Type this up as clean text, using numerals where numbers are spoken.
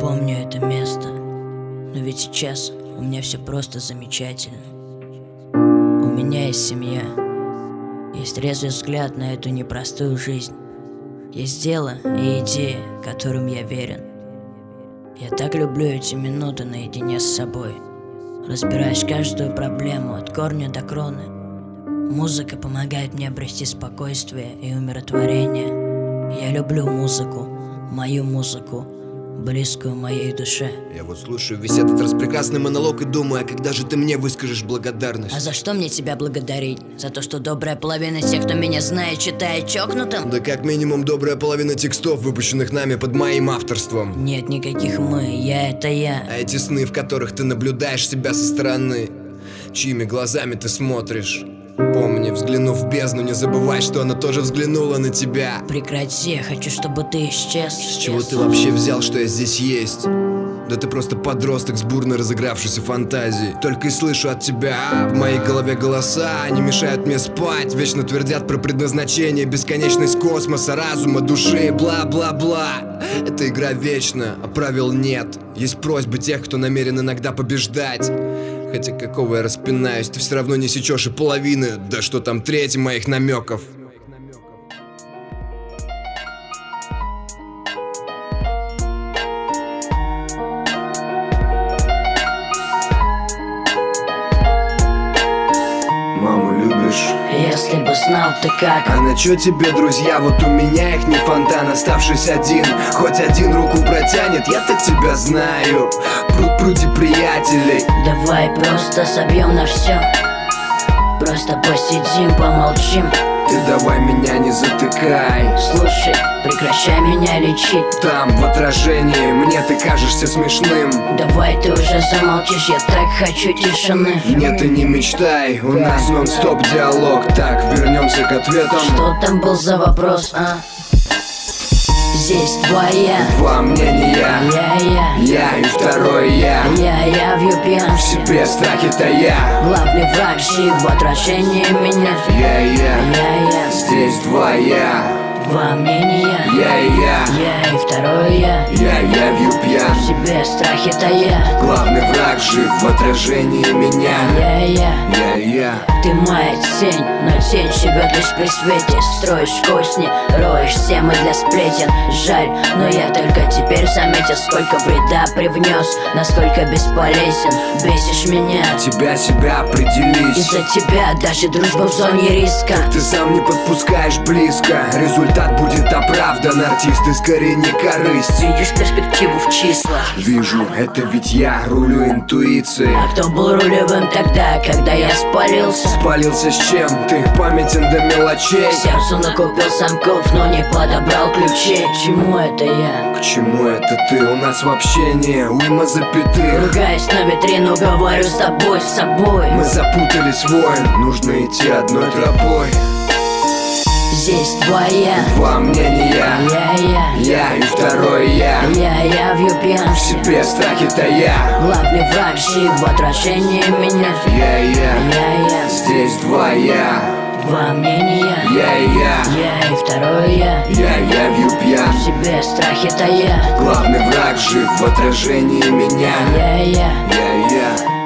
помню это место, но ведь сейчас у меня все просто замечательно. У меня есть семья, есть резвый взгляд на эту непростую жизнь, есть дело и идеи, которым я верен. Я так люблю эти минуты наедине с собой, разбираясь каждую проблему от корня до кроны. Музыка помогает мне обрести спокойствие и умиротворение. Я люблю музыку, мою музыку, близкую моей душе. Я вот слушаю весь этот распрекрасный монолог и думаю, а когда же ты мне выскажешь благодарность? А за что мне тебя благодарить? За то, что добрая половина тех, кто меня знает, считает чокнутым? Да как минимум добрая половина текстов, выпущенных нами под моим авторством. Нет никаких мы, я это я. А эти сны, в которых ты наблюдаешь себя со стороны, чьими глазами ты смотришь. Помни, взглянув в бездну, не забывай, что она тоже взглянула на тебя. Прекрати, я хочу, чтобы ты исчез. С чего ты вообще взял, что я здесь есть? Да ты просто подросток с бурно разыгравшейся фантазией. Только и слышу от тебя в моей голове голоса, они мешают мне спать. Вечно твердят про предназначение, бесконечность космоса, разума, души, бла-бла-бла. Это игра вечна, а правил нет. Есть просьбы тех, кто намерен иногда побеждать. Хотя какого я распинаюсь, ты все равно не сечешь и половины, да что там трети моих намеков. Маму любишь? Если бы знал ты как. А на чё тебе, друзья? Вот у меня их не фонтан, оставшись один. Хоть один руку протянет, я-то тебя знаю. Пруд-пруди приятелей. Давай просто собьем на все. Просто посидим, помолчим. Ты давай меня не затыкай. Слушай, прекращай меня лечить. Там, в отражении, мне ты кажешься смешным. Давай ты уже замолчишь, я так хочу тишины. Нет, ты не мечтай, у нас нон-стоп диалог. Так, вернемся к ответам. Что там был за вопрос, а? Здесь твоя. Два мнения. Я и второй я. Я влюбен В себе страхи-то я. Главный враг жив в отражении меня. Я. Здесь два я. Два мнения. Я. И второй я. Я вью пьян. В себе страхи-то я. Главный враг жив в отражении меня. Я. Ты моя тень, но тень живет лишь при свете. Строишь косни, роешь семы для сплетен. Жаль, но я только теперь заметил, сколько вреда привнес, насколько бесполезен. Бесишь меня. Себя определись. Из-за тебя даже дружба в зоне риска. Ты сам не подпускаешь близко. Результат будет оправдан. Артист искорени корысти. Видишь перспективу в числах. Вижу, это ведь я рулю интуицией. А кто был рулевым тогда, когда я спалился? Спалился с чем? Ты памятен до мелочей. К сердцу накупил замков, но не подобрал ключей. К чему это я? К чему это ты? У нас в общении уйма запятых. Ругаясь на витрину, говорю с тобой, с собой. Мы запутались, воин, нужно идти одной тропой. Здесь твоя. Два мнения. Я И второй я. Я влюбен В себе страхи-то я. Главный враг жив в отражении меня. Я. Здесь два я. Два мнения. Я. И второй я. Я вью пьян. В себе страхи-то я. Главный враг жив в отражении меня. Я Я.